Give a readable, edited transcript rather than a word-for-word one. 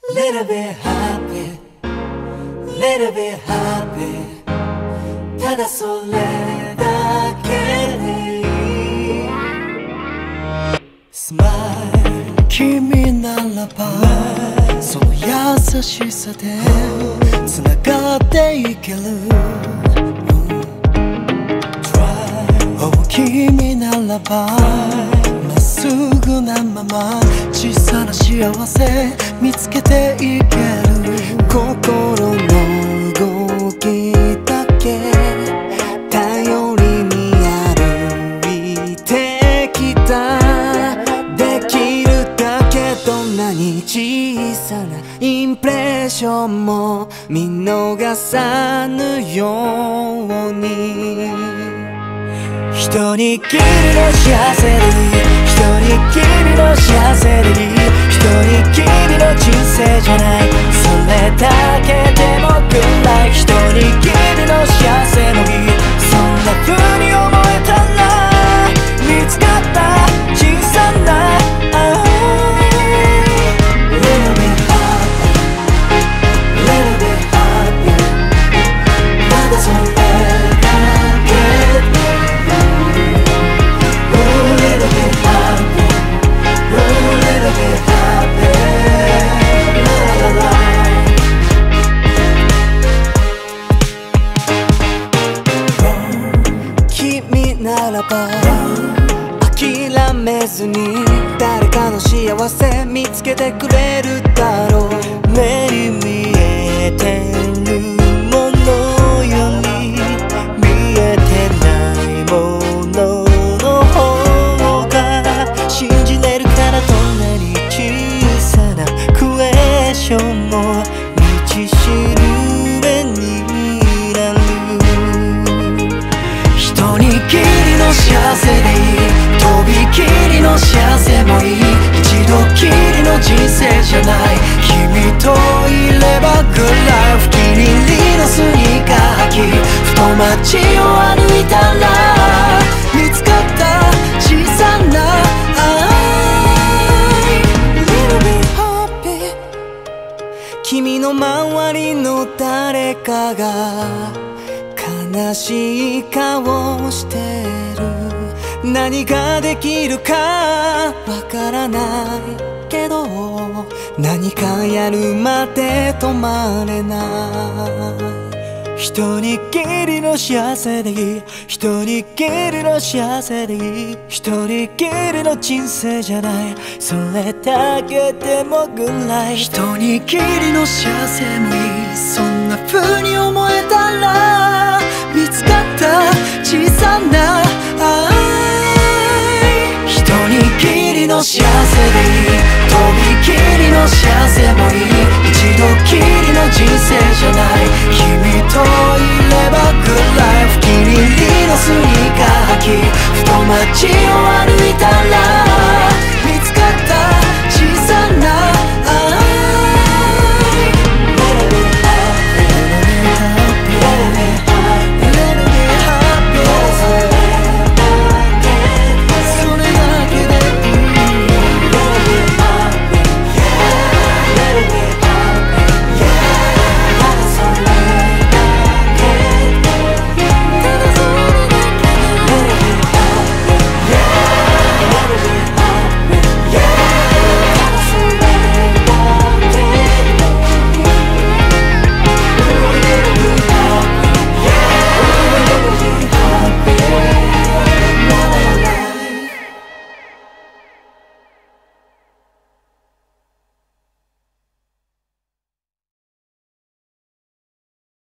Little bit happy, little bit happy ただそれだけでいい Smile 君ならばその優しさで繋がっていける、oh 君ならばまっすぐなまま小さな幸せ見つけていける、心の動きだけ頼りに歩いてきた、できるだけどんなに小さなインプレッションも見逃さぬように、一人きりの幸せでいい、一人きりの幸せでいい、一人きりの人生じゃない、それだけでもぐらい、一人きりの幸せの日、そんな風に思えたら見つかった小さな愛 Little bit happy, little bit happy まだそれだけでならば諦めずに誰かの幸せ見つけてくれるだろう、目に見えてるものより見えてないものの方が信じれるから、どんなに小さなクエスチョンも道しるべになる、一人きりの幸せでいい、とびきりの幸せもいい、一度きりの人生じゃない、君といればグッライフ、気に入りのスニーカー履き太街を歩いたら見つかった小さな愛 Little bit happy 君の周りの誰かが悲しい顔してる、何ができるかわからないけど何かやるまで止まれない、一人きりの幸せでいい、一人きりの幸せでいい、一人きりの人生じゃない、それだけでもぐらい、一人きりの幸せもいい、そんな風に思えたら見つかった小さな愛、一人きりの幸せでいい、とびきり